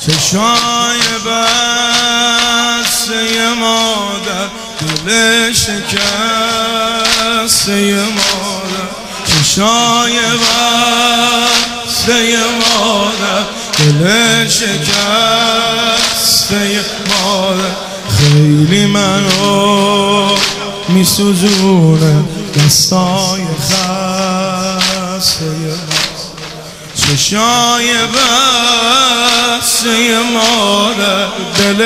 چشای بسته مادر دل شکسته مادر چشای بسته مادر دل شکسته مادر خیلی منو میسوزونه دستای خسته مادر چشای بسته مادر دل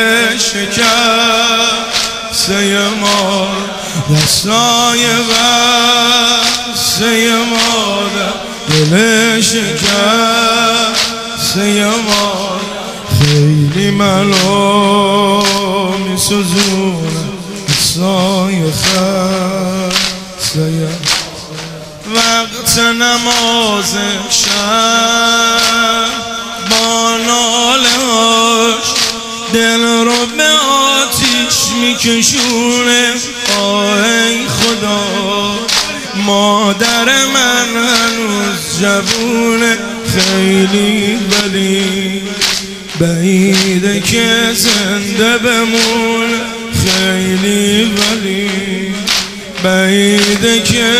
شکسته مادر دستای بسته مادر دل شکسته مادر خیلی منو میسوزونه دستای خسته وقت نماز شب با ناله‌هاش دل رو به آتیش میکشونه ای خدا مادر من هنوز جوونه خیلی ولی بعیده که زنده بمونه خیلی ولی بعیده که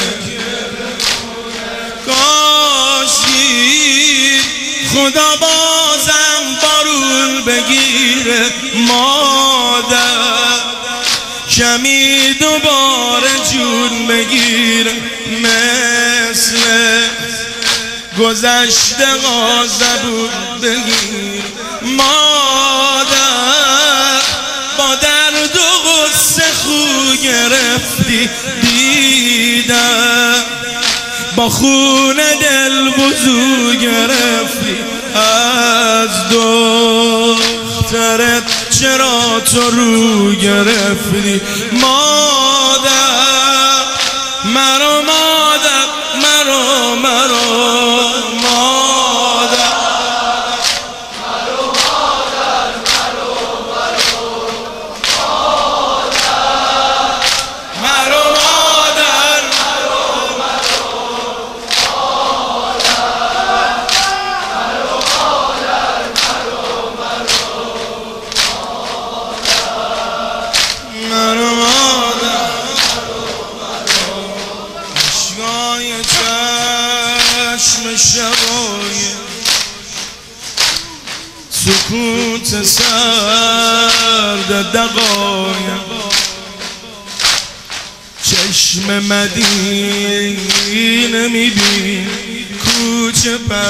خدا بازم بارون بگیره مادر کمی دوباره جون بگیره مثل گذشته زبون بگیره مادر با درد و غصه خو گرفتی دیدم با خون دل وضو گرفتی از دخترت چرا تو رو گرفتی مادر مرا مادر مرا شبای سکوت سرد دقایق چشم مدینه میبین کوچه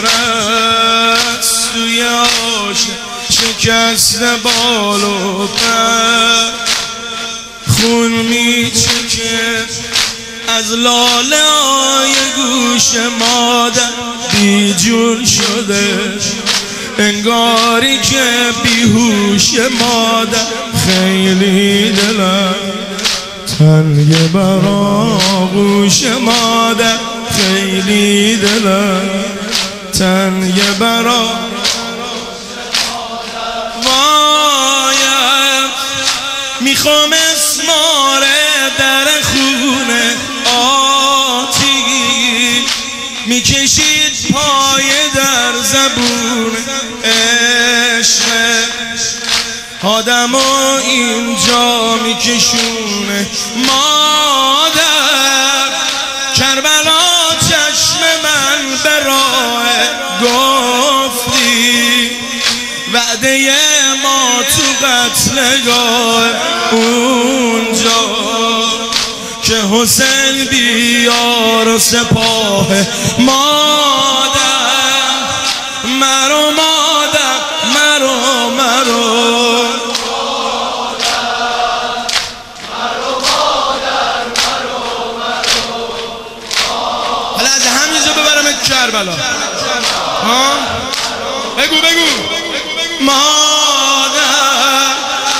پرستوی عاشق شکست بال و پر خون میچکه از لاله های گوش مادر بیجون شده انگاری که بیهوش مادر خیلی دلم تنگ برا گوش مادر خیلی دلم تنگ برا وایم میخوام اسمار در خونه میکشید پای در زبون عشق آدمو اینجا میکشونه مادر کربلا چشم من به راه گفتی وعده ما تو قتلگاه اونجا که حسین بیار و سپاه مادر مرو مادر حالا از همینجا ببرم کربلا ها بگو مادر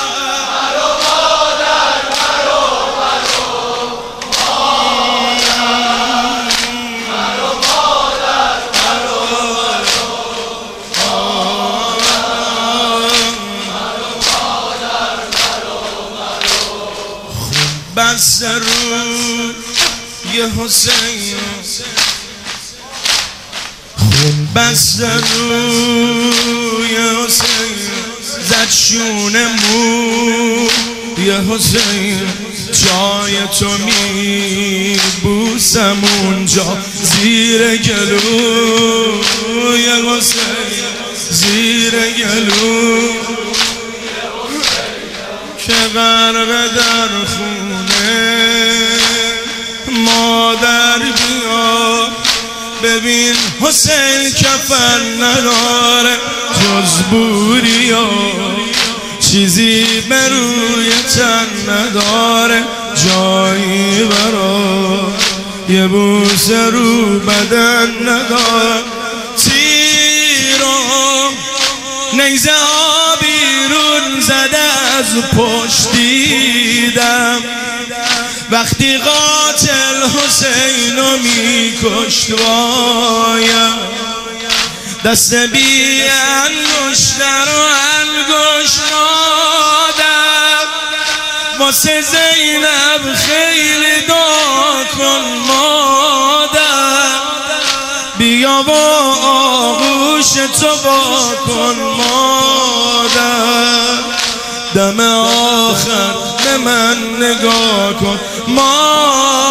بس روی حسین خون بست روی حسین زد شونه موی حسین جای تو میبوسم اونجا زیر گلوی حسین زیر گلو که غرق در خونه مادر بیا ببین حسین کفن نداره جز بوریا چیزی به روی تن نداره جایی برا یه بوسه رو بدن نداره تیرو نیزه ها بیرون زده از پشت دیدم وقتی قاتل حسینو میکشت وایم دست بی انگشتر و انگشت مادر واسه زینب خیلی دعا کن مادر بیا و آغوش تو با کن مادر دم آخر به من نگاه کن مادر